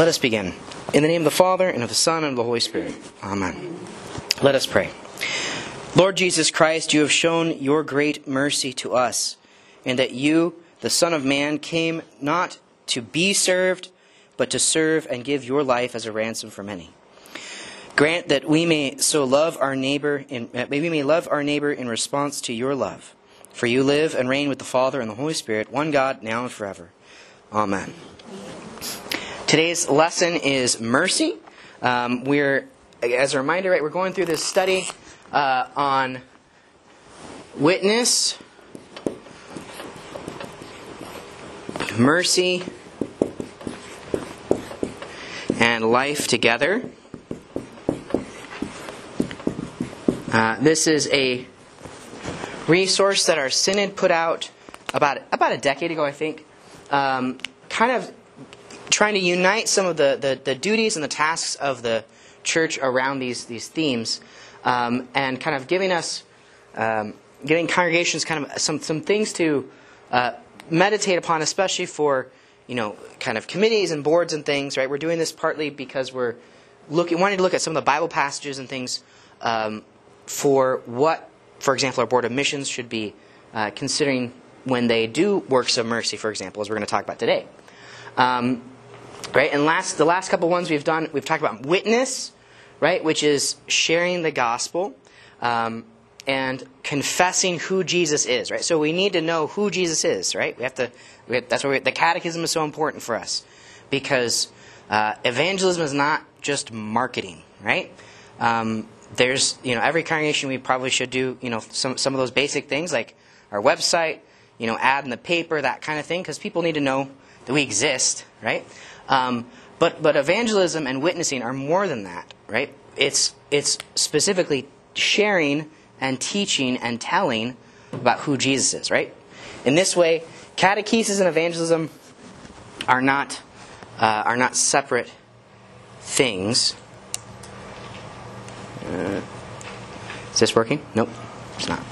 Let us begin. In the name of the Father, and of the Son, and of the Holy Spirit. Amen. Let us pray. Lord Jesus Christ, you have shown your great mercy to us, and that you, the Son of Man, came not to be served, but to serve and give your life as a ransom for many. Grant that we may so love our neighbor, in response to your love. For you live and reign with the Father and the Holy Spirit, one God, now and forever. Amen. Today's lesson is mercy. As a reminder, we're going through this study on witness, mercy, and life together. This is a resource that our synod put out about a decade ago, I think, kind of trying to unite some of the duties and the tasks of the church around these themes, and kind of giving congregations kind of some things to meditate upon, especially for kind of committees and boards and things. Right, we're doing this partly because we're wanting to look at some of the Bible passages and things for what, for example, our Board of Missions should be considering when they do works of mercy, for example, as we're going to talk about today. Right, and the last couple ones we've talked about witness, right, which is sharing the gospel and confessing who Jesus is, right? So we need to know who Jesus is, right? That's why the catechism is so important for us, because evangelism is not just marketing, right? There's every congregation we probably should do some of those basic things like our website, ad in the paper, that kind of thing, because people need to know that we exist, right? But evangelism and witnessing are more than that, right? It's specifically sharing and teaching and telling about who Jesus is, right? In this way, catechesis and evangelism are not separate things. Is this working? Nope, it's not.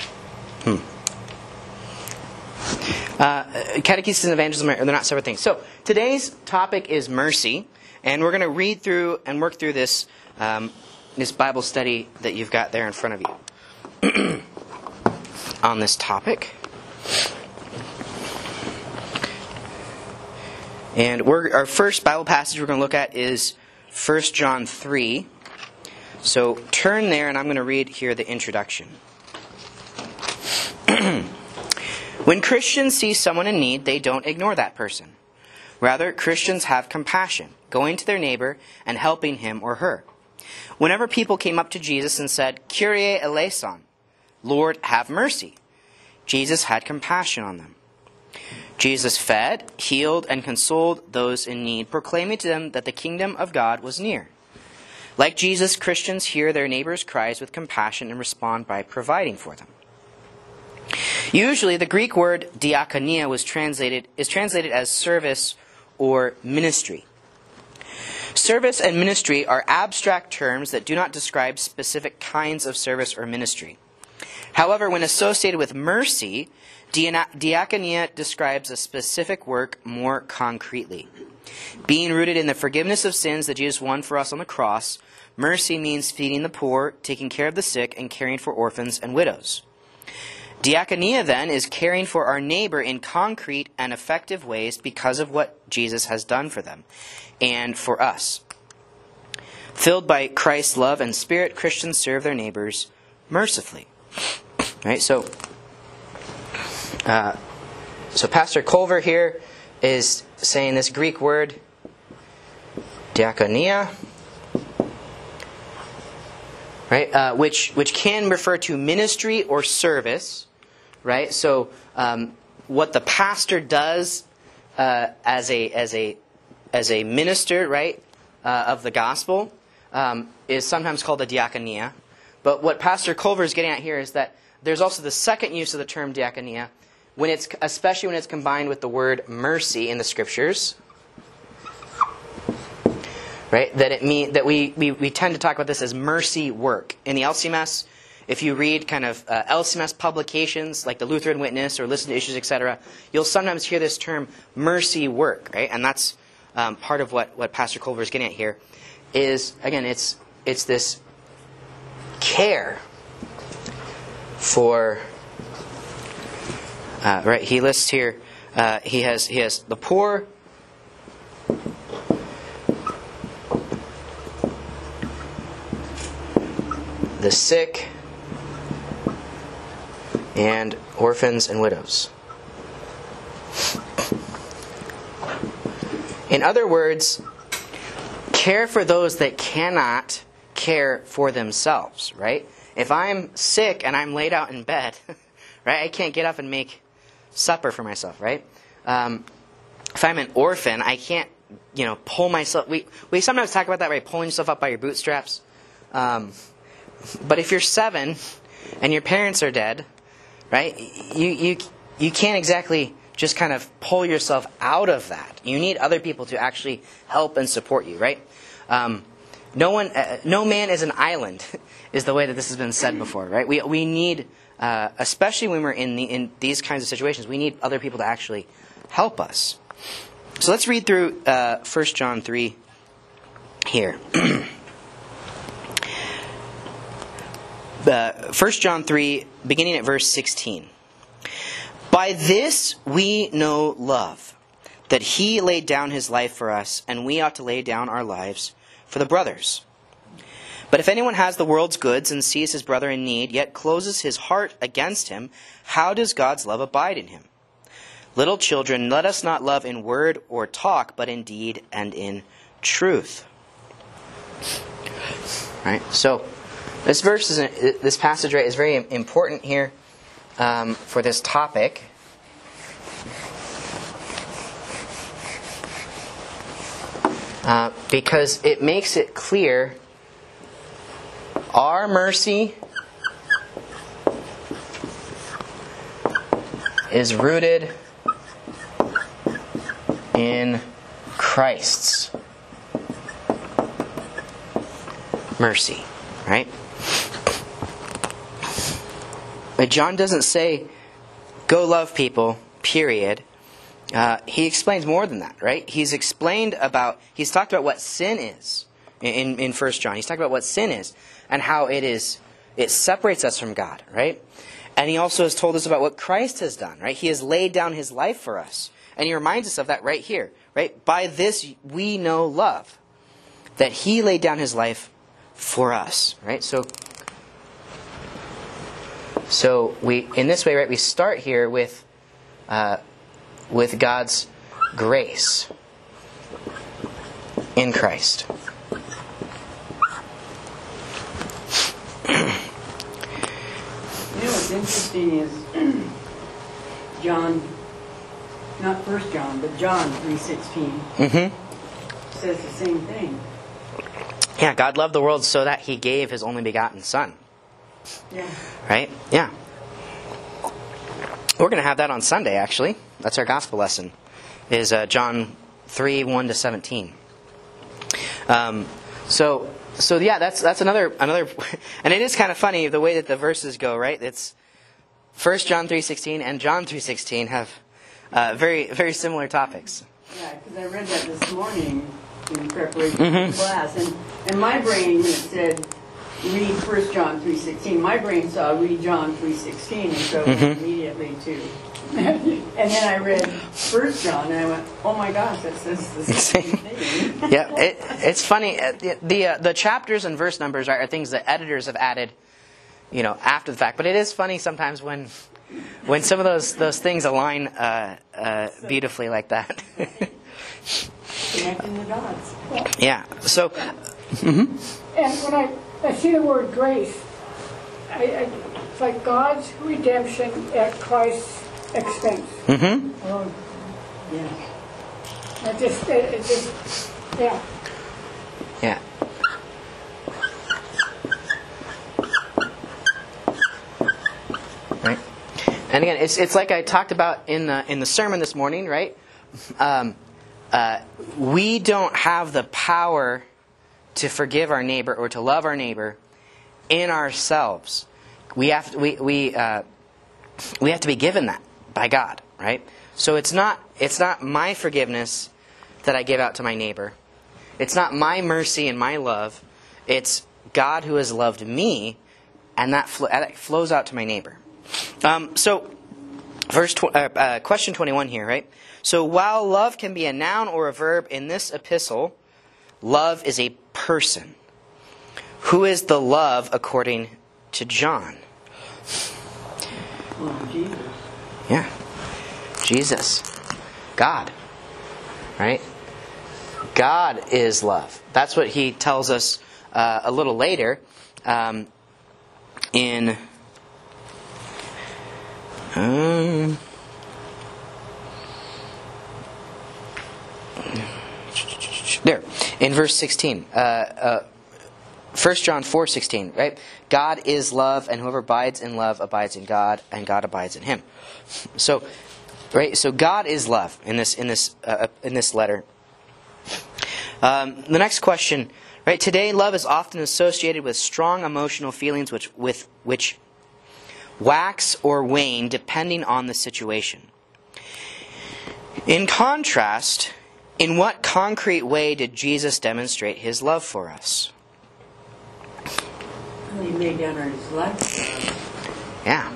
Catechesis and evangelism they're not separate things. So today's topic is mercy, and we're going to read through and work through this Bible study that you've got there in front of you on this topic. And our first Bible passage we're going to look at is 1 John 3. So turn there, and I'm going to read here the introduction. When Christians see someone in need, they don't ignore that person. Rather, Christians have compassion, going to their neighbor and helping him or her. Whenever people came up to Jesus and said, Kyrie eleison, Lord, have mercy, Jesus had compassion on them. Jesus fed, healed, and consoled those in need, proclaiming to them that the kingdom of God was near. Like Jesus, Christians hear their neighbor's cries with compassion and respond by providing for them. Usually, the Greek word diakonia is translated as service or ministry. Service and ministry are abstract terms that do not describe specific kinds of service or ministry. However, when associated with mercy, diakonia describes a specific work more concretely. Being rooted in the forgiveness of sins that Jesus won for us on the cross, mercy means feeding the poor, taking care of the sick, and caring for orphans and widows. Diakonia, then, is caring for our neighbor in concrete and effective ways because of what Jesus has done for them and for us. Filled by Christ's love and Spirit, Christians serve their neighbors mercifully. Right? So Pastor Culver here is saying this Greek word, diakonia, right? Which can refer to ministry or service. Right, so what the pastor does as a minister, right, of the gospel, is sometimes called a diakonia. But what Pastor Culver is getting at here is that there's also the second use of the term diakonia, especially when it's combined with the word mercy in the Scriptures. Right, that we tend to talk about this as mercy work in the LCMS. If you read kind of LCMS publications like the Lutheran Witness or Listen to Issues, etc., you'll sometimes hear this term mercy work, right? And that's part of what Pastor Culver is getting at here, is, again, it's this care for, right, he lists here, he has the poor, the sick, and orphans and widows. In other words, care for those that cannot care for themselves, right? If I'm sick and I'm laid out in bed, right, I can't get up and make supper for myself, right? If I'm an orphan, I can't, pull myself. We sometimes talk about that, right? Pulling yourself up by your bootstraps. But if you're 7 and your parents are dead, right, you can't exactly just kind of pull yourself out of that. You need other people to actually help and support you, right? No man is an island, is the way that this has been said before, right? We need, especially when we're in these kinds of situations, we need other people to actually help us. So let's read through 1 John 3 here. 1 John 3, beginning at verse 16. By this we know love, that he laid down his life for us, and we ought to lay down our lives for the brothers. But if anyone has the world's goods and sees his brother in need, yet closes his heart against him, how does God's love abide in him? Little children, let us not love in word or talk, but in deed and in truth. Right? So this passage, right, is very important here for this topic. Because it makes it clear our mercy is rooted in Christ's mercy, right? But John doesn't say, go love people, period. He explains more than that, right? He's talked about what sin is in 1 John. He's talked about what sin is and how it separates us from God, right? And he also has told us about what Christ has done, right? He has laid down his life for us. And he reminds us of that right here, right? By this we know love, that he laid down his life for us, right? So we, in this way, right, we start here with God's grace in Christ. What's interesting is John, not 1 John, but John 3:16 says the same thing. Yeah, God loved the world so that he gave his only begotten Son. Yeah. Right? Yeah. We're going to have that on Sunday, actually. That's our gospel lesson, is John 3, 1-17. So yeah, that's another, and it is kind of funny the way that the verses go, right? It's 1 John 3:16 and John 3:16 have very, very similar topics. Yeah, because I read that this morning in preparation for the class, and my brain, when it said read 1 John 3:16, my brain saw read John 3:16, and so went immediately to. And then I read 1 John, and I went, "Oh my gosh, that says the same thing." Yeah, it's funny. The chapters and verse numbers are things that editors have added, after the fact. But it is funny sometimes when some of those things align beautifully like that. Connecting the dots. Yeah. So. And when I see the word grace, it's like God's redemption at Christ's expense. Oh, yeah. It just, yeah. Yeah. Right. And again, it's like I talked about in the sermon this morning, right? We don't have the power to forgive our neighbor or to love our neighbor in ourselves. We have to be given that by God, right? So it's not my forgiveness that I give out to my neighbor. It's not my mercy and my love. It's God who has loved me, and that flows out to my neighbor. Question 21 here, right? So while love can be a noun or a verb in this epistle, love is a person. Who is the love according to John? Well, Jesus. Yeah. Jesus. God. Right? God is love. That's what he tells us a little later in verse 16. 1 John 4:16, right? God is love, and whoever abides in love abides in God, and God abides in him. So, right? So God is love in this letter. The next question, right? Today, love is often associated with strong emotional feelings, which wax or wane depending on the situation. In contrast, in what concrete way did Jesus demonstrate his love for us? He laid down his life. Yeah.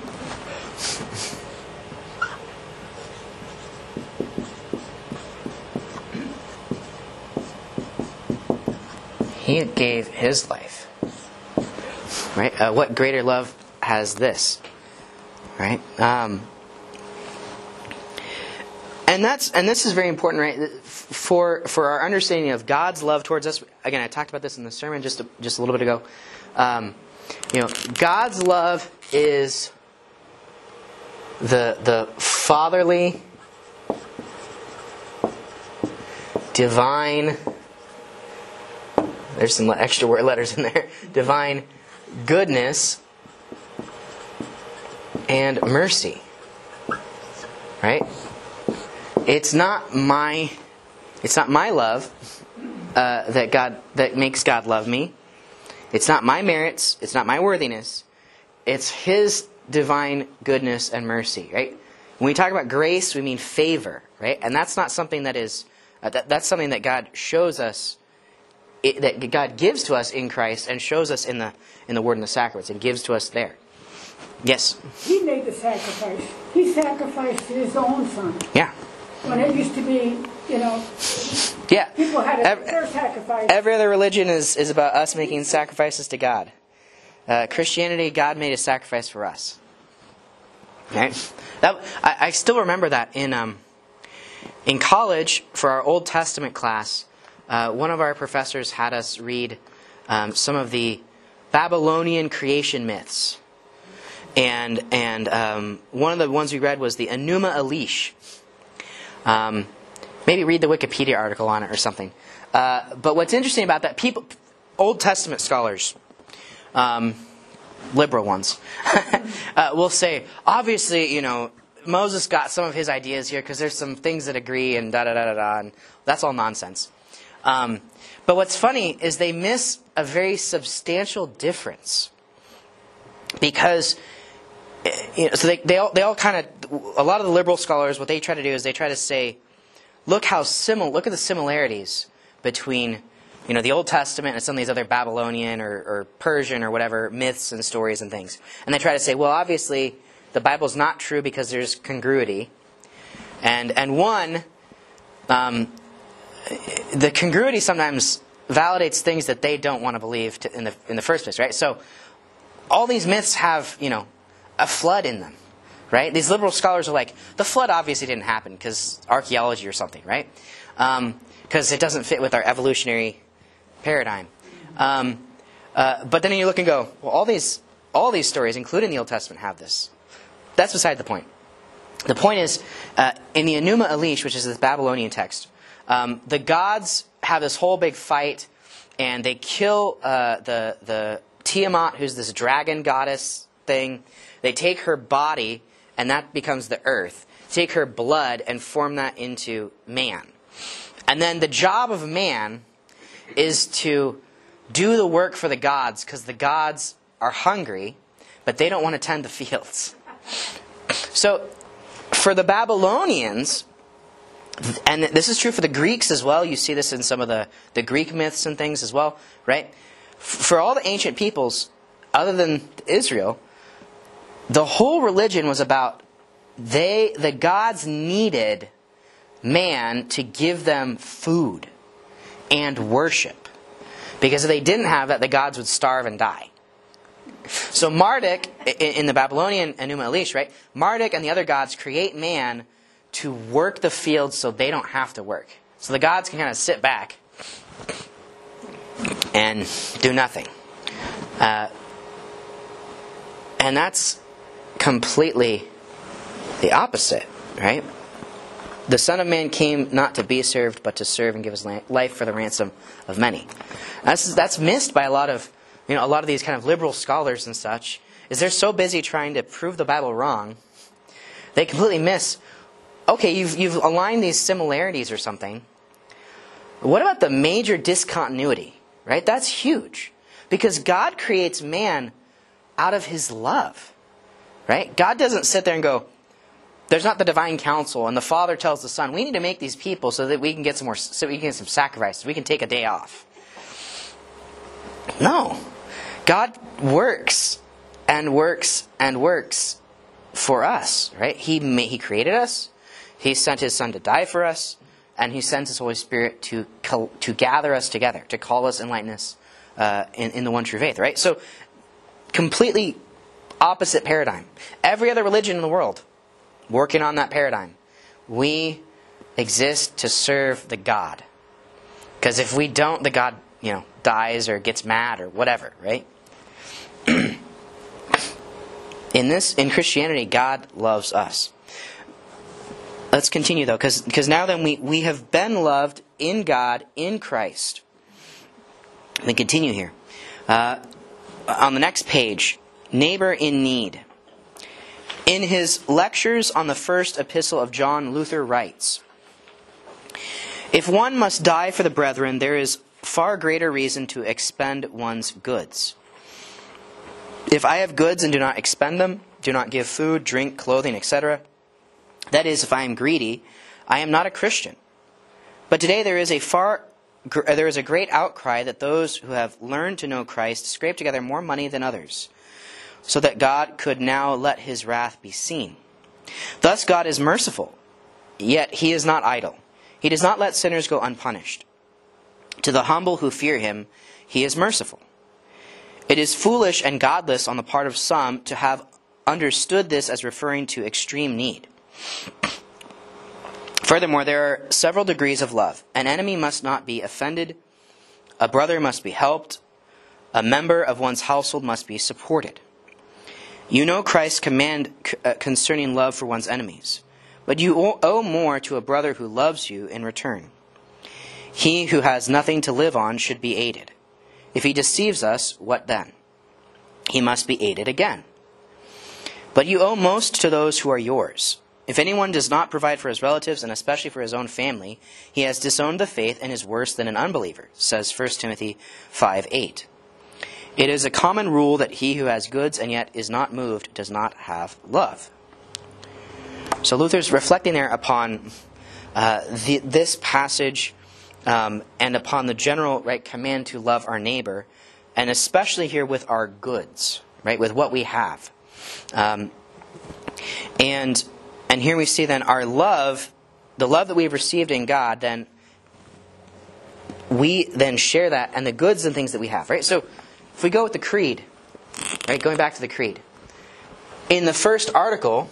He gave his life. Right? What greater love has this? Right? And this is very important, right? For our understanding of God's love towards us. Again, I talked about this in the sermon just a little bit ago. God's love is the fatherly, divine. There's some extra word letters in there. Divine goodness and mercy. Right? It's not my love that makes God love me. It's not my merits. It's not my worthiness. It's his divine goodness and mercy. Right? When we talk about grace, we mean favor. Right? And that's not something that is. That's something that God shows us. That God gives to us in Christ and shows us in the Word and the Sacraments and gives to us there. Yes? He made the sacrifice. He sacrificed his own son. Yeah. When it used to be, Yeah. people had their sacrifice. Every other religion is about us making sacrifices to God. Christianity, God made a sacrifice for us. Right? I still remember that in college for our Old Testament class. One of our professors had us read some of the Babylonian creation myths. And one of the ones we read was the Enuma Elish. Maybe read the Wikipedia article on it or something. But what's interesting about that, Old Testament scholars, liberal ones, will say, obviously, Moses got some of his ideas here because there's some things that agree and da-da-da-da-da, and that's all nonsense. But what's funny is they miss a very substantial difference. Because, so they all kind of, a lot of the liberal scholars, what they try to do is they try to say, look at the similarities between, the Old Testament and some of these other Babylonian or Persian or whatever myths and stories and things. And they try to say, well, obviously, the Bible's not true because there's congruity. And one, the congruity sometimes validates things that they don't want to believe in the first place, right? So all these myths have, a flood in them, right? These liberal scholars are like, the flood obviously didn't happen because archaeology or something, right? Because it doesn't fit with our evolutionary paradigm. But then you look and go, well, all these stories, including the Old Testament, have this. That's beside the point. The point is, in the Enuma Elish, which is this Babylonian text, the gods have this whole big fight, and they kill the Tiamat, who's this dragon goddess thing. They take her body, and that becomes the earth. Take her blood and form that into man. And then the job of man is to do the work for the gods, because the gods are hungry, but they don't want to tend the fields. So, for the Babylonians, And this is true for the Greeks as well. You see this in some of the Greek myths and things as well, right? For all the ancient peoples, other than Israel, the whole religion was about the gods needed man to give them food and worship. Because if they didn't have that, the gods would starve and die. So Marduk, in the Babylonian Enuma Elish, right? Marduk and the other gods create man to work the fields so they don't have to work. So the gods can kind of sit back and do nothing. And that's completely the opposite, right? The Son of Man came not to be served, but to serve and give his life for the ransom of many. That's missed by a lot of these kind of liberal scholars and such, is they're so busy trying to prove the Bible wrong, they completely miss, okay, you've aligned these similarities or something. What about the major discontinuity, right? That's huge. Because God creates man out of his love, right? God doesn't sit there and go, there's not the divine council, and the Father tells the Son, we need to make these people so that we can get some sacrifices, we can take a day off. No. God works and works and works for us, right? He created us. He sent his Son to die for us, and he sends his Holy Spirit to gather us together, to call us, enlighten us in the one true faith, right? So, completely opposite paradigm. Every other religion in the world working on that paradigm. We exist to serve the God. Because if we don't, the God, dies or gets mad or whatever, right? In Christianity, God loves us. Let's continue though, because now then we have been loved in God, in Christ. Let me continue here. On the next page, neighbor in need. In his lectures on the first epistle of John, Luther writes, if one must die for the brethren, there is far greater reason to expend one's goods. If I have goods and do not expend them, do not give food, drink, clothing, etc., that is, if I am greedy, I am not a Christian. But today there is a great outcry that those who have learned to know Christ scrape together more money than others, so that God could now let his wrath be seen. Thus God is merciful, yet he is not idle. He does not let sinners go unpunished. To the humble who fear him, he is merciful. It is foolish and godless on the part of some to have understood this as referring to extreme need. Furthermore, there are several degrees of love. An enemy must not be offended. A brother must be helped. A member of one's household must be supported. You know Christ's command concerning love for one's enemies. But you owe more to a brother who loves you in return. He who has nothing to live on should be aided. If he deceives us, what then? He must be aided again. But you owe most to those who are yours. If anyone does not provide for his relatives, and especially for his own family, he has disowned the faith and is worse than an unbeliever, says 1 Timothy 5:8. It is a common rule that he who has goods and yet is not moved does not have love. So Luther's reflecting there upon this passage and upon the general command to love our neighbor, and especially here with our goods, right, with what we have. And here we see then our love, the love that we've received in God, then we then share that and the goods and things that we have, right? So if we go with the creed, right, going back to the creed, in the first article,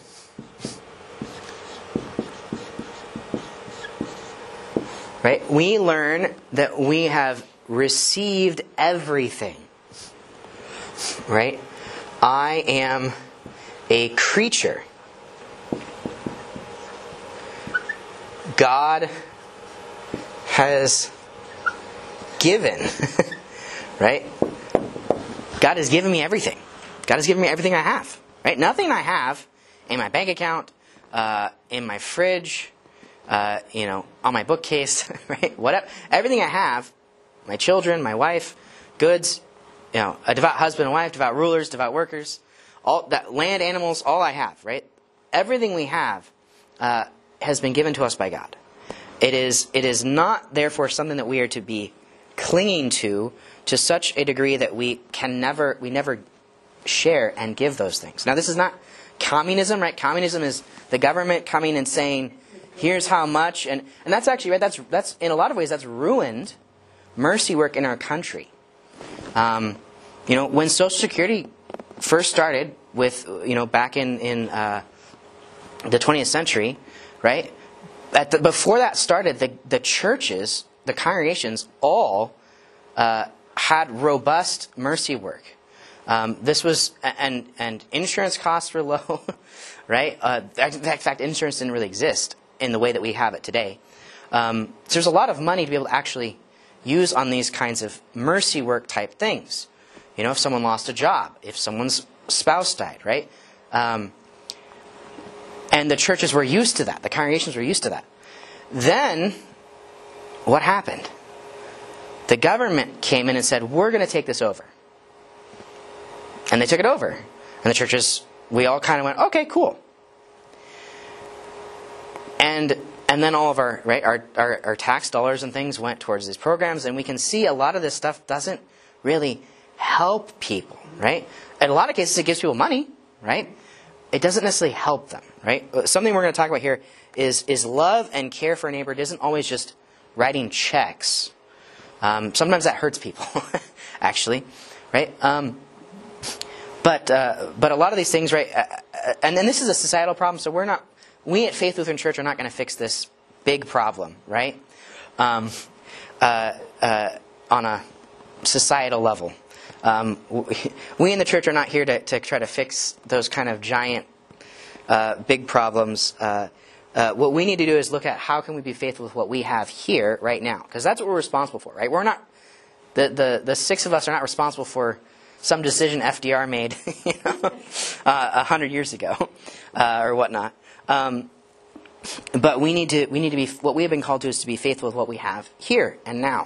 right, we learn that we have received everything, right? I am a creature. God has given, right? God has given me everything. God has given me everything I have, right? Nothing I have in my bank account, in my fridge, on my bookcase, right? Whatever, everything I have, my children, my wife, goods, a devout husband and wife, devout rulers, devout workers, all that, land, animals, all I have, right? Everything we have has been given to us by God. It is not, therefore, something that we are to be clinging to such a degree that we never share and give those things. Now, this is not communism, right? Communism is the government coming and saying, here's how much, and that's actually, right, that's in a lot of ways, that's ruined mercy work in our country. When Social Security first started with, back in the 20th century, right? Before that started, the churches, the congregations, all had robust mercy work. This was, and insurance costs were low, right? In fact, insurance didn't really exist in the way that we have it today. So there's a lot of money to be able to actually use on these kinds of mercy work type things. If someone lost a job, if someone's spouse died, right? And the churches were used to that. The congregations were used to that. Then, what happened? The government came in and said, we're going to take this over. And they took it over. And the churches, we all kind of went, okay, cool. And then all of our tax dollars and things went towards these programs, and we can see a lot of this stuff doesn't really help people, right? In a lot of cases, it gives people money, right? It doesn't necessarily help them, right? Something we're going to talk about here is love and care for a neighbor. It isn't always just writing checks. Sometimes that hurts people, actually, right? But a lot of these things, right? And then this is a societal problem, so we at Faith Lutheran Church are not going to fix this big problem, right? On a societal level. We in the church are not here to try to fix those kind of giant, big problems. What we need to do is look at how can we be faithful with what we have here right now, because that's what we're responsible for, right? We're not the six of us are not responsible for some decision FDR made, 100 years ago, or whatnot. But we need to be, what we have been called to is to be faithful with what we have here and now.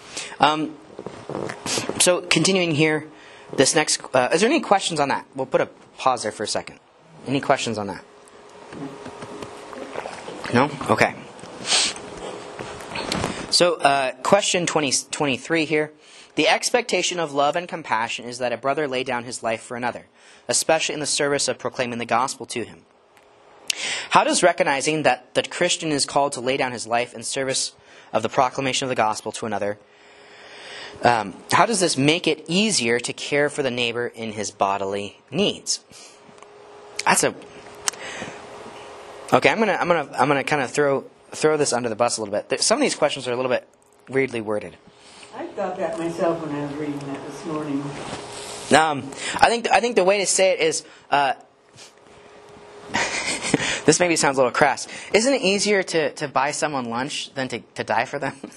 So continuing here, this next, is there any questions on that? We'll put a pause there for a second. Any questions on that? No? Okay. So question 23 here. The expectation of love and compassion is that a brother lay down his life for another, especially in the service of proclaiming the gospel to him. How does recognizing that the Christian is called to lay down his life in service of the proclamation of the gospel to another, how does this make it easier to care for the neighbor in his bodily needs? Okay. I'm gonna kind of throw this under the bus a little bit. Some of these questions are a little bit weirdly worded. I thought that myself when I was reading that this morning. I think the way to say it is, this maybe sounds a little crass. Isn't it easier to buy someone lunch than to die for them?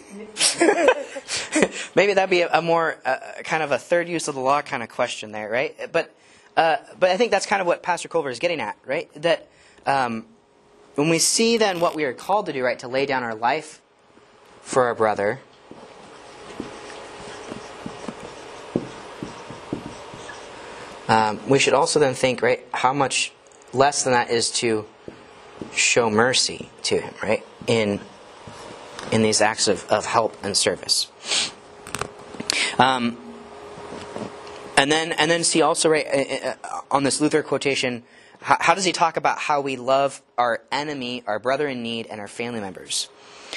Maybe that'd be a more kind of a third use of the law kind of question there, right? But I think that's kind of what Pastor Culver is getting at, right? That when we see then what we are called to do, right, to lay down our life for our brother, we should also then think, right, how much less than that is to show mercy to him, right, in these acts of help and service. And then see also, right, on this Luther quotation, how does he talk about how we love our enemy, our brother in need, and our family members?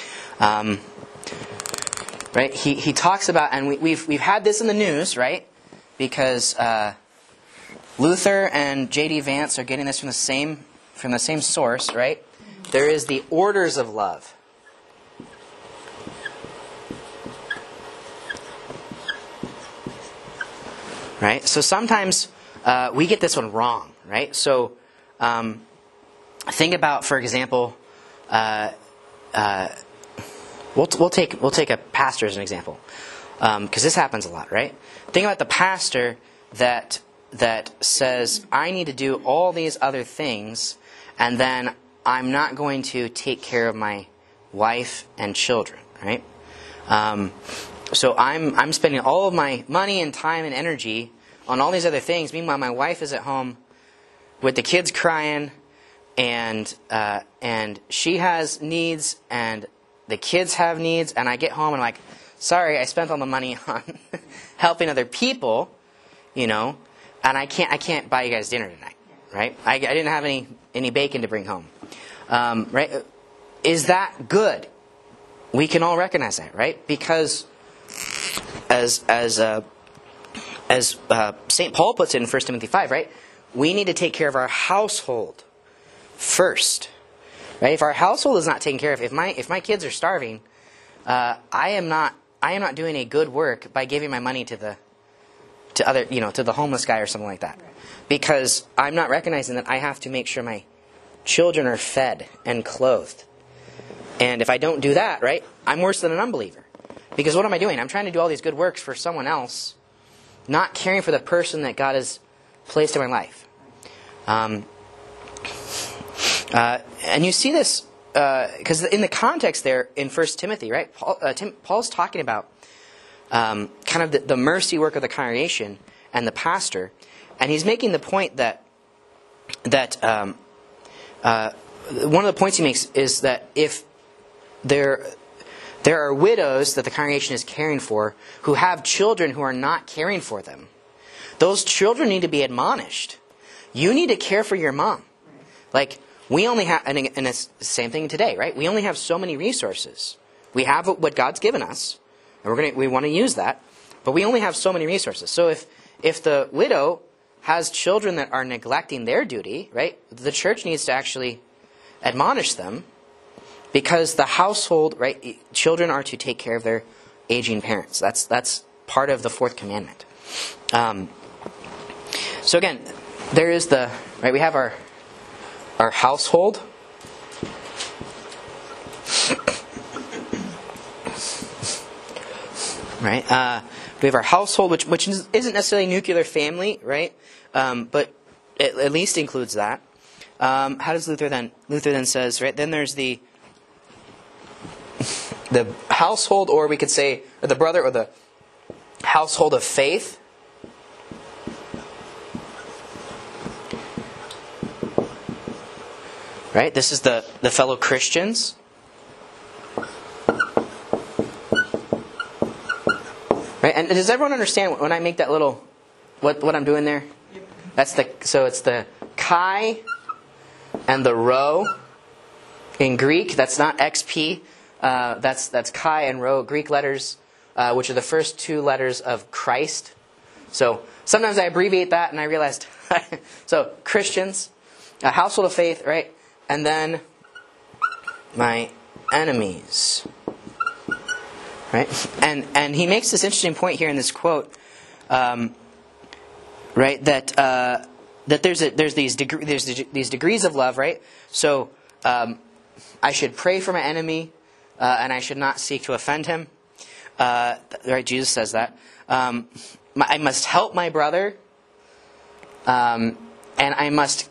Right, he talks about, and we've had this in the news, right, because Luther and J.D. Vance are getting this from the same source, right? There is the orders of love. Right? So sometimes we get this one wrong, right? So think about, for example, we'll take a pastor as an example, because this happens a lot, right? Think about the pastor that says, I need to do all these other things, and then I'm not going to take care of my wife and children, right? So I'm spending all of my money and time and energy on all these other things. Meanwhile, my wife is at home with the kids crying, and she has needs, and the kids have needs, and I get home and I'm like, sorry, I spent all the money on helping other people, and I can't buy you guys dinner tonight, right? I didn't have any bacon to bring home, right? Is that good? We can all recognize that, right? Because as St. Paul puts it in 1 Timothy 5, right? We need to take care of our household first, right? If our household is not taken care of, if my kids are starving, I am not doing a good work by giving my money to the homeless guy or something like that, because I'm not recognizing that I have to make sure my children are fed and clothed. And if I don't do that, right, I'm worse than an unbeliever. Because what am I doing? I'm trying to do all these good works for someone else, not caring for the person that God has placed in my life. And you see this, because in the context there in 1 Timothy, right, Paul's talking about kind of the mercy work of the congregation and the pastor. And he's making the point that one of the points he makes is that if there are widows that the congregation is caring for who have children who are not caring for them, those children need to be admonished. You need to care for your mom. Like, we only have, and it's the same thing today, right? We only have so many resources. We have what God's given us, and we want to use that, but we only have so many resources. So if the widow has children that are neglecting their duty, right, the church needs to actually admonish them, because the household, right, children are to take care of their aging parents. That's part of the fourth commandment. So again, there is we have our household. Right? We have our household, which isn't necessarily nuclear family, right? But it at least includes that. How does Luther then? Luther then says, right? Then there's the household, or we could say, or the brother, or the household of faith. Right? This is the fellow Christians. Right? And does everyone understand when I make that little, what I'm doing there? So it's the chi and the rho. In Greek, that's not XP. That's chi and rho, Greek letters, which are the first two letters of Christ. So sometimes I abbreviate that, and I realized. So Christians, a household of faith, right? And then my enemies, right? And he makes this interesting point here in this quote, right? That there's these degrees of love, right? So I should pray for my enemy, and I should not seek to offend him. Right? Jesus says that. I must help my brother, and I must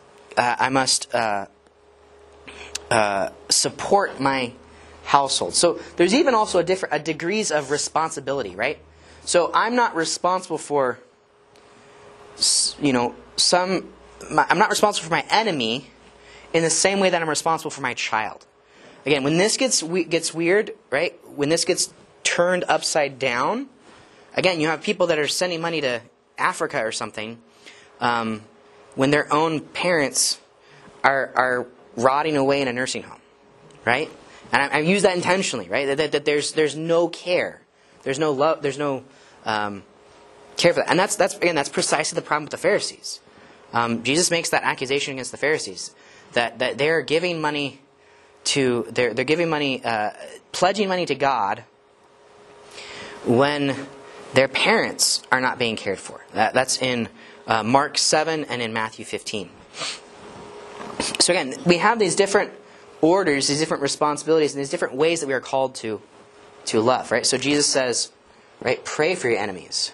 support my household. So there's even also a degrees of responsibility, right? So I'm not responsible for, I'm not responsible for my enemy in the same way that I'm responsible for my child. Again, when this gets weird, right? When this gets turned upside down, again, you have people that are sending money to Africa or something, when their own parents are rotting away in a nursing home, right? And I use that intentionally, right? That there's no care, there's no love, there's no care for that, and that's precisely the problem with the Pharisees. Jesus makes that accusation against the Pharisees that they're giving money to they're giving money, pledging money to God when their parents are not being cared for. That's in Mark 7 and in Matthew 15. So again, we have these different orders, these different responsibilities, and these different ways that we are called to love, right? So Jesus says, right, pray for your enemies.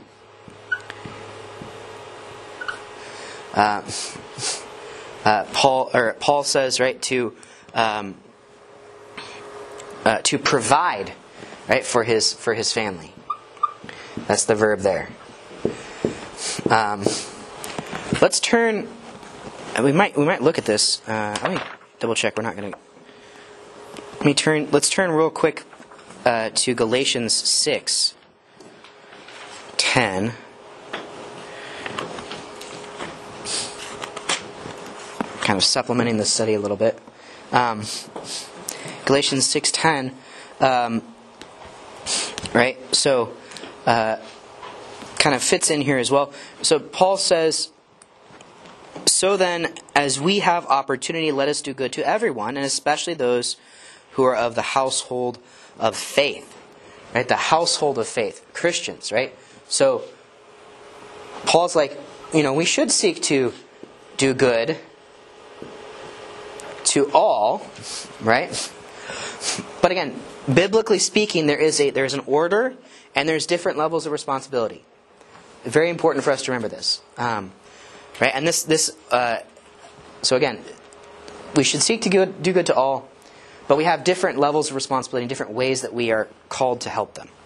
Paul says, right, to provide, right, for his family. That's the verb there. Let's turn. We might look at this. Let me double check. We're not going to. Let's turn real quick to Galatians 6:10. Kind of supplementing the study a little bit. Galatians 6:10. Right? So, kind of fits in here as well. So Paul says, "So then, as we have opportunity, let us do good to everyone, and especially those who are of the household of faith." Right? The household of faith. Christians, right? So, Paul's like, we should seek to do good to all, right? But again, biblically speaking, there's an order and there's different levels of responsibility. Very important for us to remember this, right? And so again, we should seek to do good to all, but we have different levels of responsibility and different ways that we are called to help them.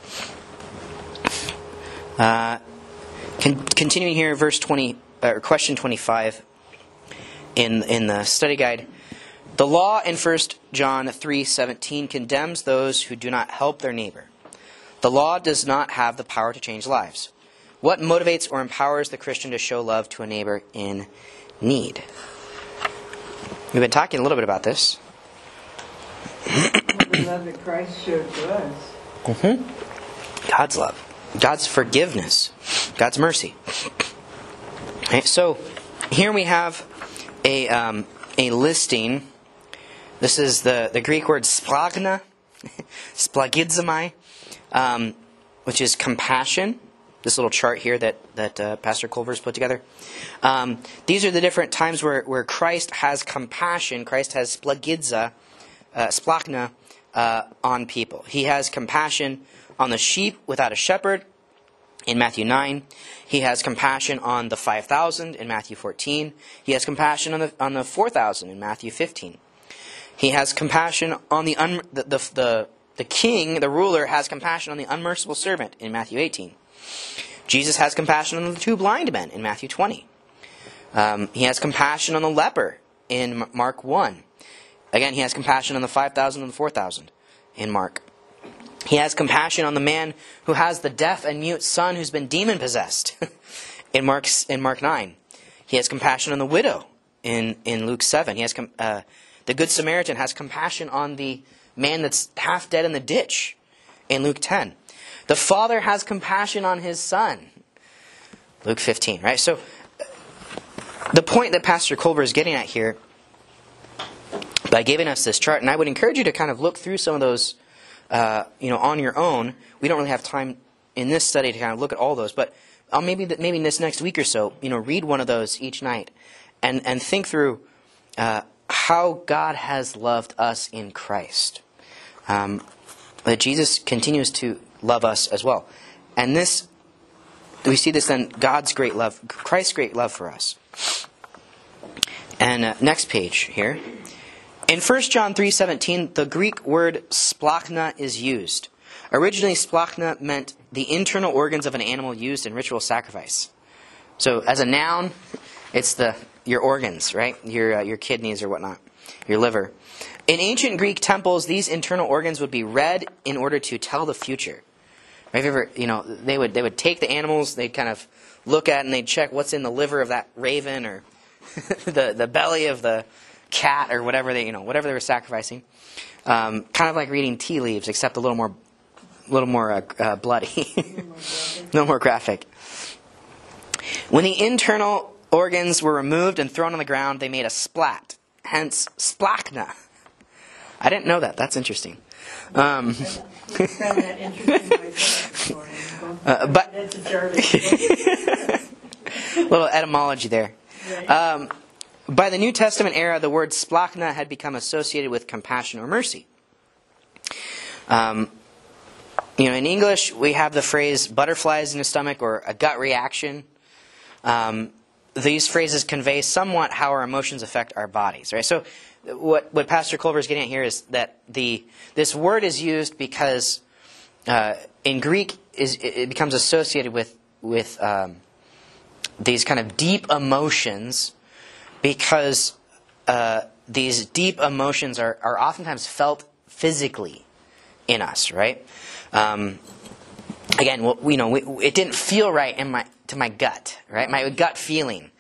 Continuing here, verse 20 or question 25 in the study guide. The law in 1 John 3:17 condemns those who do not help their neighbor. The law does not have the power to change lives. What motivates or empowers the Christian to show love to a neighbor in need? We've been talking a little bit about this. The love that Christ showed to us. Mm-hmm. God's love. God's forgiveness. God's mercy. Okay, so here we have a listing. This is the Greek word splagna, splagizomai, which is compassion. This little chart here that Pastor Culver's put together. These are the different times where Christ has compassion. Christ has splagna on people. He has compassion on the sheep without a shepherd in Matthew 9. He has compassion on the 5,000 in Matthew 14. He has compassion on the 4,000 in Matthew 15. He has compassion on the king, the ruler, has compassion on the unmerciful servant in Matthew 18. Jesus has compassion on the two blind men in Matthew 20. He has compassion on the leper in Mark 1. Again, he has compassion on the 5,000 and the 4,000 in Mark. He has compassion on the man who has the deaf and mute son who's been demon-possessed in Mark 9. He has compassion on the widow in Luke 7. He has the Good Samaritan has compassion on the man that's half dead in the ditch in Luke 10. The Father has compassion on his Son, Luke 15. Right? So the point that Pastor Culver is getting at here by giving us this chart, and I would encourage you to kind of look through some of those on your own. We don't really have time in this study to kind of look at all those, but maybe this next week or so, read one of those each night and think through how God has loved us in Christ. That Jesus continues to love us as well. And we see this then, God's great love, Christ's great love for us. And next page here. In 1 John 3:17, the Greek word splachna is used. Originally, splachna meant the internal organs of an animal used in ritual sacrifice. So, as a noun, it's your organs, right? Your kidneys or whatnot, your liver. In ancient Greek temples, these internal organs would be read in order to tell the future. Have you ever, they would take the animals, they'd kind of look at and they'd check what's in the liver of that raven or the belly of the cat or whatever they were sacrificing. Kind of like reading tea leaves, except a little more bloody, a little more graphic. When the internal organs were removed and thrown on the ground, they made a splat, hence splachna. I didn't know that. That's interesting. I found that interesting myself this morning. But That's a jargon. little etymology there. Right. By the New Testament era, the word splachna had become associated with compassion or mercy. In English, we have the phrase butterflies in the stomach or a gut reaction. These phrases convey somewhat how our emotions affect our bodies, right? So what Pastor Culver is getting at here is that this word is used because in Greek it becomes associated with these kind of deep emotions because these deep emotions are oftentimes felt physically in us, right? Again, it didn't feel right to my gut, right? My gut feeling.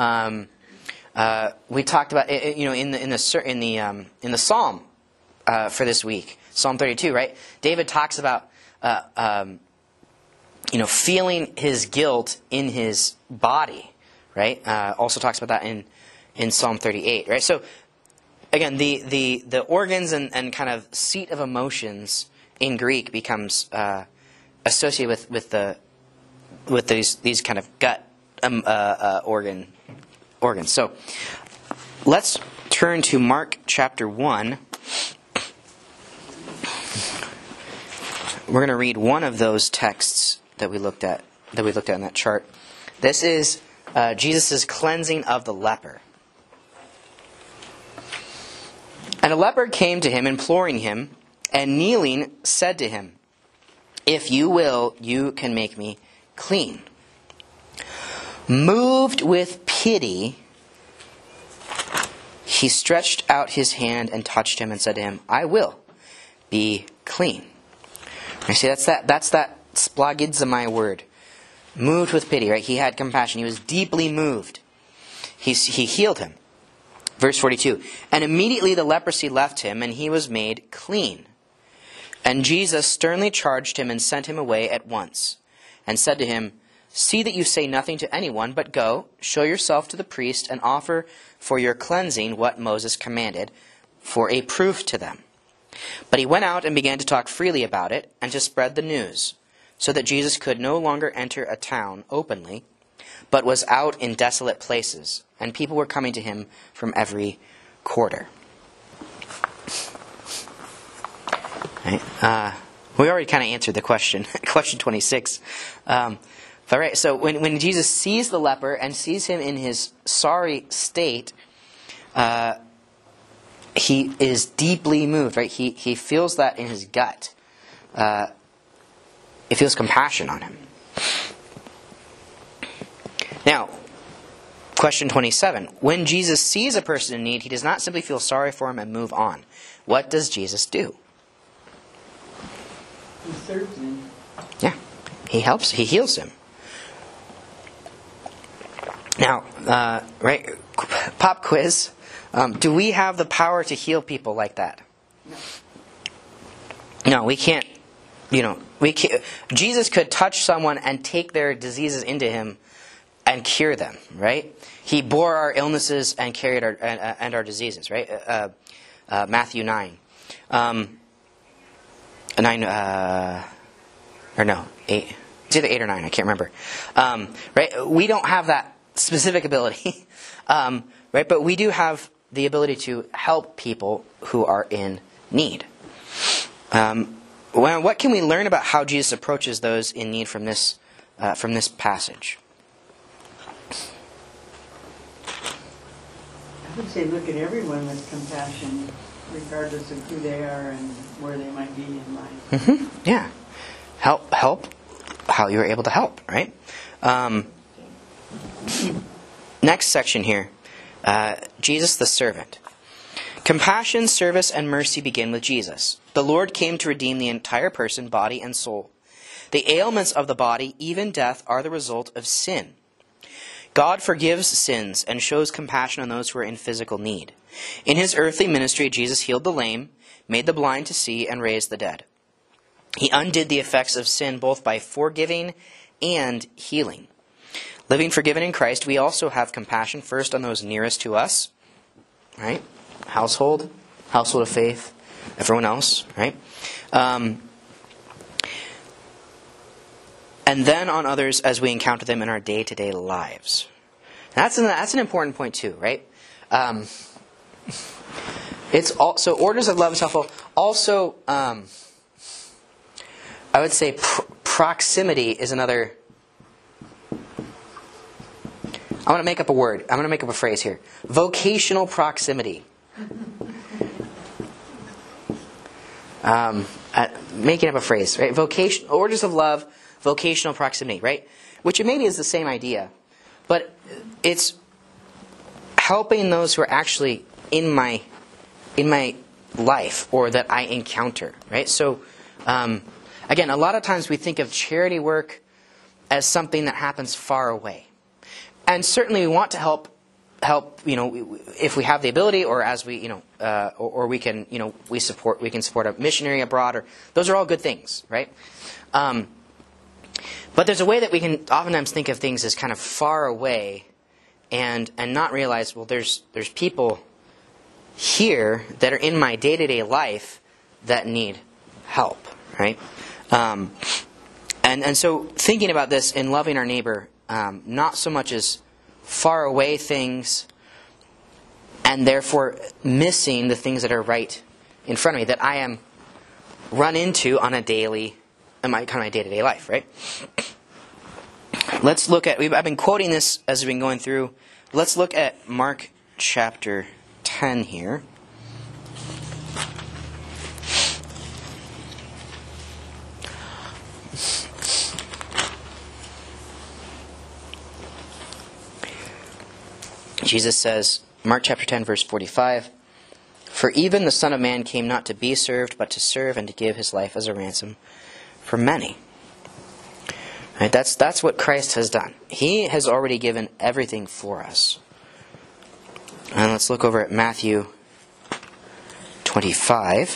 We talked about it, in the Psalm for this week, Psalm 32, right? David talks about feeling his guilt in his body, right? Also talks about that in Psalm 38, right? So again, the organs and kind of seat of emotions in Greek becomes associated with these kind of gut organs. So let's turn to Mark chapter 1. We're going to read one of those texts that we looked at in that chart. This is Jesus' cleansing of the leper. And a leper came to him, imploring him, and kneeling said to him, "If you will, you can make me clean." Moved with pity, he stretched out his hand and touched him and said to him, "I will be clean." You see, that's that splagizomai word. Moved with pity, right? He had compassion. He was deeply moved. He healed him. Verse 42, and immediately the leprosy left him, and he was made clean. And Jesus sternly charged him and sent him away at once, and said to him, "See that you say nothing to anyone, but go, show yourself to the priest, and offer for your cleansing what Moses commanded, for a proof to them." But he went out and began to talk freely about it, and to spread the news, so that Jesus could no longer enter a town openly, but was out in desolate places, and people were coming to him from every quarter. Right? We already kind of answered the question, question 26. But right, so when Jesus sees the leper and sees him in his sorry state, he is deeply moved. Right, he feels that in his gut. He feels compassion on him. Now, question 27. When Jesus sees a person in need, he does not simply feel sorry for him and move on. What does Jesus do? He serves him. Yeah, he helps. He heals him. Now, right, pop quiz. Do we have the power to heal people like that? No, we can't. We can't. Jesus could touch someone and take their diseases into him and cure them. Right? He bore our illnesses and carried our diseases. Right? Matthew 9. 8. It's either 8 or 9. I can't remember. Right? We don't have that specific ability. Right? But we do have the ability to help people who are in need. What can we learn about how Jesus approaches those in need from this passage? I would say look at everyone with compassion, regardless of who they are and where they might be in life. Mm-hmm. Yeah. Help how you were able to help, right? Next section here. Jesus the servant. Compassion, service, and mercy begin with Jesus. The Lord came to redeem the entire person, body and soul. The ailments of the body, even death, are the result of sin. God forgives sins and shows compassion on those who are in physical need. In his earthly ministry, Jesus healed the lame, made the blind to see, and raised the dead. He undid the effects of sin both by forgiving and healing. Living forgiven in Christ, we also have compassion first on those nearest to us, right? Household of faith, everyone else, right? And then on others as we encounter them in our day-to-day lives. That's an important point too, right? It's also orders of love is helpful. Also, I would say proximity is another. I'm going to make up a word. I'm going to make up a phrase here. Vocational proximity. Making up a phrase, right? Orders of love, vocational proximity, right? Which maybe is the same idea, but it's helping those who are actually in my life or that I encounter, right? So, again, a lot of times we think of charity work as something that happens far away. And certainly we want to help, if we have the ability, or as we, or we can, we can support a missionary abroad, or those are all good things, right? But there's a way that we can oftentimes think of things as kind of far away, and not realize, well, there's people here that are in my day-to-day life that need help, right? And so thinking about this in loving our neighbor, not so much as far away things, and therefore missing the things that are right in front of me that I am run into on a daily, in my kind of my day-to-day life, right? Let's look at, I've been quoting this as we've been going through. Let's look at Mark chapter 10 here. Jesus says, Mark chapter 10, verse 45, "For even the Son of Man came not to be served, but to serve and to give his life as a ransom for many." Right? That's what Christ has done. He has already given everything for us. And let's look over at Matthew 25.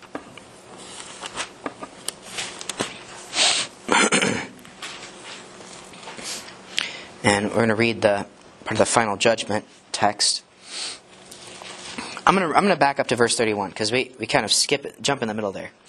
And we're going to read the part of the final judgment text. I'm going to back up to verse 31 because we kind of jump in the middle there.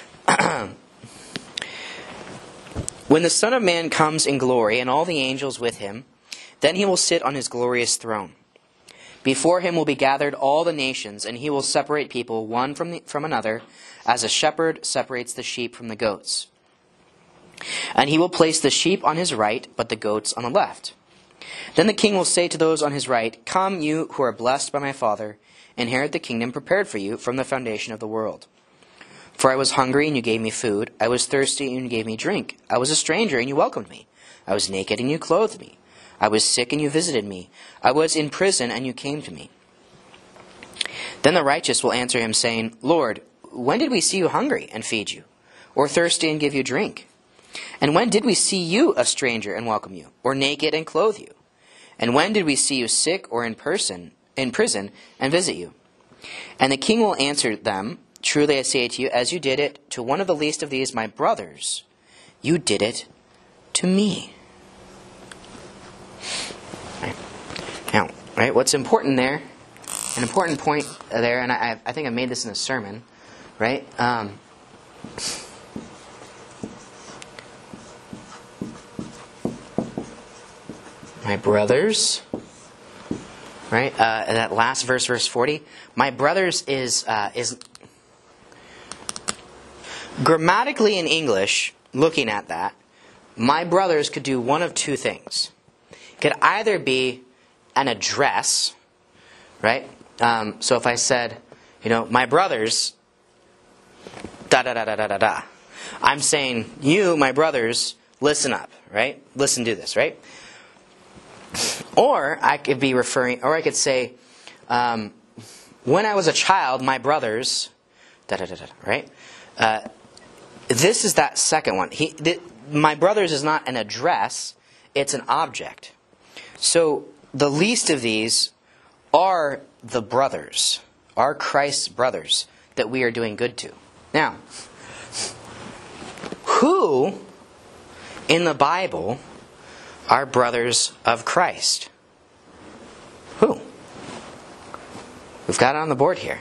"When the Son of Man comes in glory and all the angels with him, then he will sit on his glorious throne. Before him will be gathered all the nations, and he will separate people one from another, as a shepherd separates the sheep from the goats. And he will place the sheep on his right, but the goats on the left. Then the king will say to those on his right, 'Come, you who are blessed by my Father, inherit the kingdom prepared for you from the foundation of the world. For I was hungry, and you gave me food. I was thirsty, and you gave me drink. I was a stranger, and you welcomed me. I was naked, and you clothed me. I was sick, and you visited me. I was in prison, and you came to me.' Then the righteous will answer him, saying, 'Lord, when did we see you hungry and feed you, or thirsty and give you drink? And when did we see you a stranger and welcome you, or naked and clothe you? And when did we see you sick or in prison and visit you?' And the king will answer them, 'Truly I say to you, as you did it to one of the least of these my brothers, you did it to me.'" Now, right, what's important there, an important point there, and I think I made this in a sermon, right? My brothers, right? That last verse, verse 40. My brothers is grammatically in English. Looking at that, my brothers could do one of two things. It could either be an address, right? So if I said, my brothers, da da da da da da da, I'm saying, you, my brothers, listen up, right? Listen to this, right? Or I could say, when I was a child, my brothers, da da da da, right? This is that second one. My brothers is not an address; it's an object. So the least of these are the brothers, are Christ's brothers that we are doing good to. Now, who in the Bible are brothers of Christ? Who? We've got it on the board here.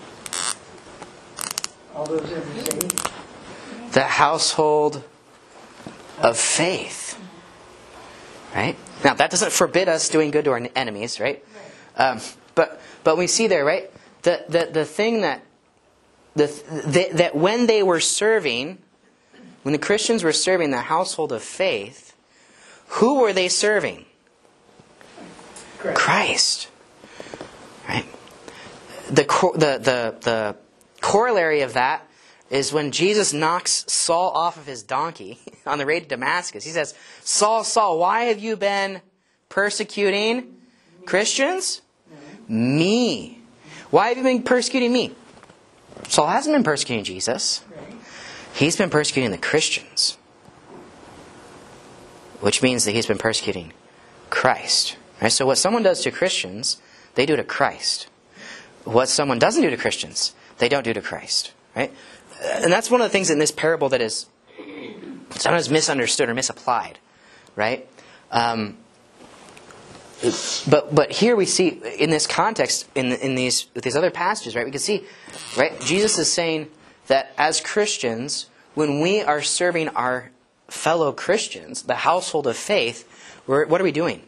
All those ever saved. The household of faith. Right? Now, that doesn't forbid us doing good to our enemies, right? But we see there, right? The thing that when they were serving, when the Christians were serving the household of faith, who were they serving? Christ. Right? The corollary of that is when Jesus knocks Saul off of his donkey on the road to Damascus. He says, "Saul, Saul, why have you been persecuting Christians?" Me. Why have you been persecuting me? Saul hasn't been persecuting Jesus. He's been persecuting the Christians. Which means that he's been persecuting Christ. Right? So what someone does to Christians, they do to Christ. What someone doesn't do to Christians, they don't do to Christ. Right? And that's one of the things in this parable that is sometimes misunderstood or misapplied. Right? But here we see, in this context, in these other passages, right, we can see, right, Jesus is saying that as Christians, when we are serving our fellow Christians, the household of faith, what are we doing?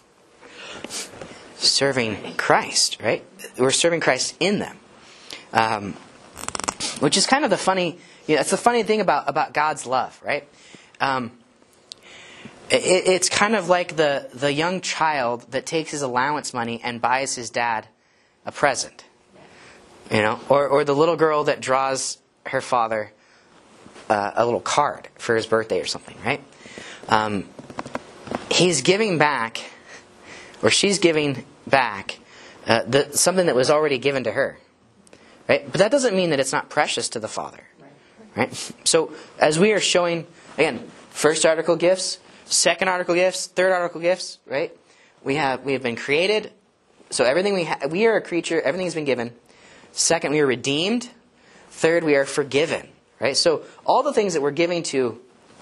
Serving Christ, right? We're serving Christ in them. Which is kind of the funny, it's the funny thing about God's love, right? It's kind of like the young child that takes his allowance money and buys his dad a present. Or the little girl that draws her father a little card for his birthday or something, right? He's giving back, or she's giving back, something that was already given to her. Right? But that doesn't mean that it's not precious to the Father. Right? So, as we are showing, again, first article gifts, second article gifts, third article gifts, right? We have been created, so everything we are a creature, everything has been given. Second, we are redeemed. Third, we are forgiven. Right? So all the things that we're giving to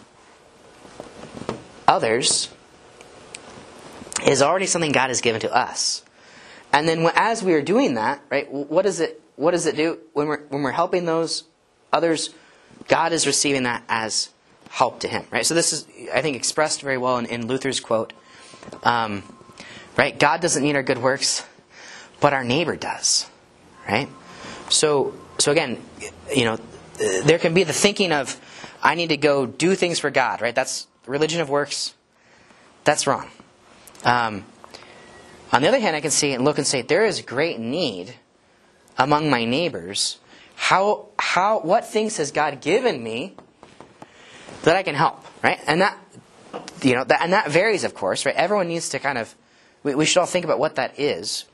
others is already something God has given to us. And then as we are doing that, right, what does it do when we're helping those others? God is receiving that as help to him, right? So this is, I think, expressed very well in Luther's quote. Right? God doesn't need our good works, but our neighbor does, right? So again, there can be the thinking of, I need to go do things for God, right? That's religion of works. That's wrong. On the other hand, I can see and look and say, there is great need among my neighbors. What things has God given me that I can help, right? And that varies, of course, right? Everyone needs to kind of, we should all think about what that is.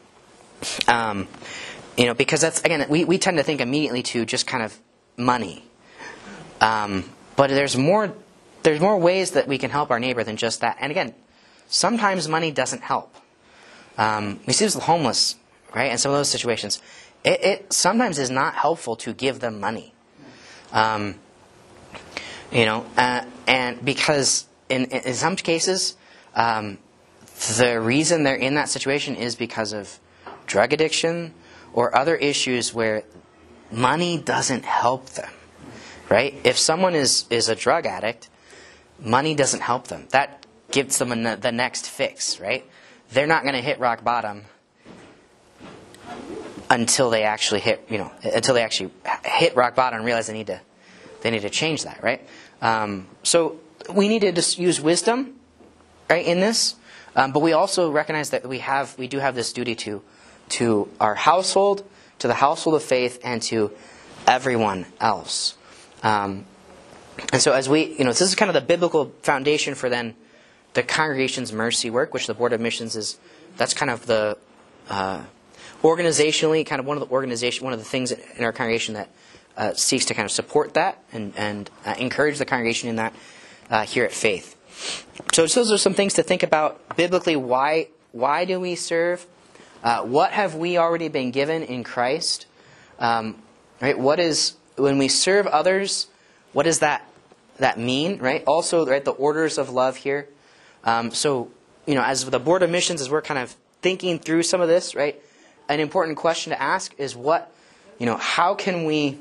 Because that's, again, we tend to think immediately to just kind of money. But there's more ways that we can help our neighbor than just that. And again, sometimes money doesn't help. We see this with the homeless, right? In some of those situations, it sometimes is not helpful to give them money. And because in some cases, the reason they're in that situation is because of drug addiction or other issues where money doesn't help them, right? If someone is a drug addict, money doesn't help them. That gives them the next fix, right? They're not going to hit rock bottom until they actually hit rock bottom and realize they need to change that, right? So we need to just use wisdom, right, in this, but we also recognize that we do have this duty to our household, to the household of faith, and to everyone else. And so as this is kind of the biblical foundation for then the congregation's mercy work, which the Board of Missions that's kind of the organizationally, kind of one of the things in our congregation that seeks to kind of support that and encourage the congregation in that here at Faith. So those are some things to think about biblically. Why do we serve? What have we already been given in Christ? Right? When we serve others, what does that mean? Right? Also, right, the orders of love here. So as the Board of Missions, as we're kind of thinking through some of this, right? An important question to ask is what can we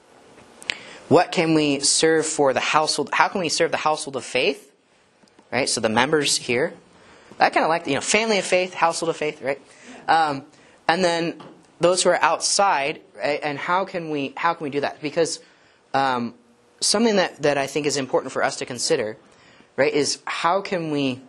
serve for the household? How can we serve the household of faith? Right? So the members here. I kind of like family of faith, household of faith, right? And then those who are outside, right? And how can we do that? Because something that I think is important for us to consider, right, is what can we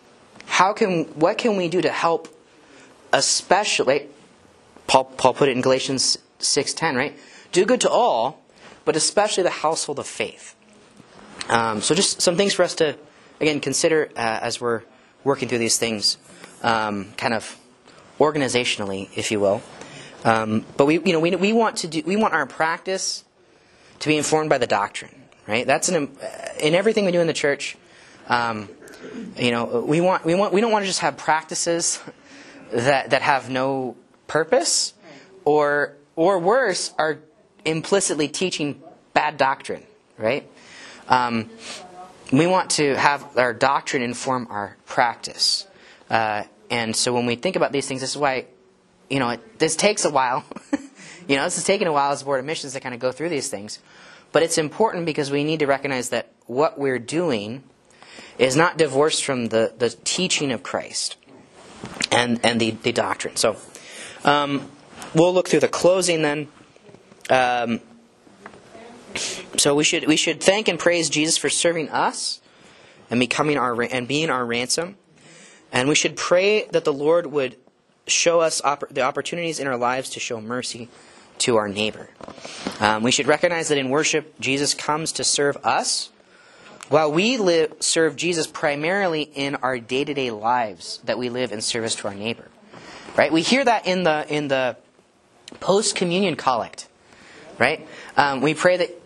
do to help, especially, Paul put it in Galatians 6:10, right? Do good to all, but especially the household of faith. So just some things for us to, again, consider as we're working through these things, kind of organizationally, if you will. But we want our practice to be informed by the doctrine, right? That's in everything we do in the church. We don't want to just have practices that have no purpose, or worse, are implicitly teaching bad doctrine, right? We want to have our doctrine inform our practice. And so when we think about these things, this is why, this takes a while. This has taken a while as a Board of Missions to kind of go through these things. But it's important because we need to recognize that what we're doing is not divorced from the teaching of Christ and the doctrine. So we'll look through the closing then. So we should thank and praise Jesus for serving us and being our ransom. And we should pray that the Lord would show us the opportunities in our lives to show mercy to our neighbor. We should recognize that in worship, Jesus comes to serve us, while we serve Jesus primarily in our day-to-day lives that we live in service to our neighbor. Right? We hear that in the post-communion collect. Right? We pray that,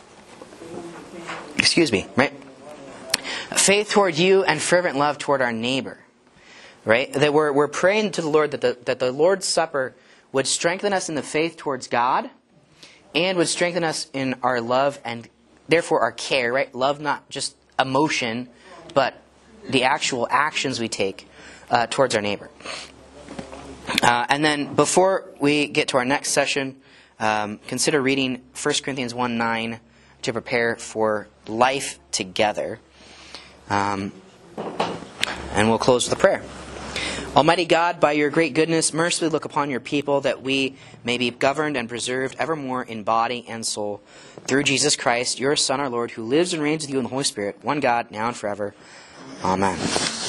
right? Faith toward you and fervent love toward our neighbor. Right? That we're praying to the Lord that the Lord's Supper would strengthen us in the faith towards God and would strengthen us in our love and therefore our care, right? Love, not just emotion, but the actual actions we take towards our neighbor. And then before we get to our next session, consider reading 1 Corinthians 1:9 to prepare for life together. And we'll close with a prayer. Almighty God, by your great goodness, mercifully look upon your people that we may be governed and preserved evermore in body and soul through Jesus Christ, your Son, our Lord, who lives and reigns with you in the Holy Spirit, one God, now and forever. Amen.